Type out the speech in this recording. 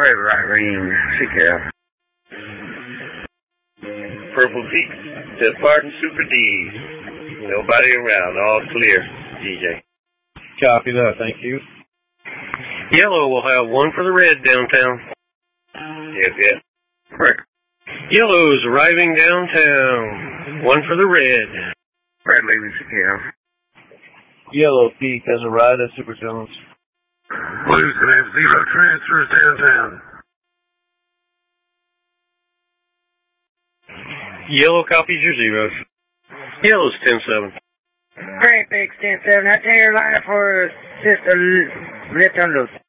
Red right range, CCAL. Purple Peak, Death Martin Super D. Nobody around, all clear, DJ. Copy that, thank you. Yellow will have 1 for the red downtown. Yep. Correct. Yellow's arriving downtown. 1 for the red. Red leaving CCAL. Yellow Peak has arrived at Super Jones. Blue's going to have 0 transfers downtown. Yellow copies your zeros. Yellow's 10-7. Great Big 10-7. That's your line for Sister Lift Unload.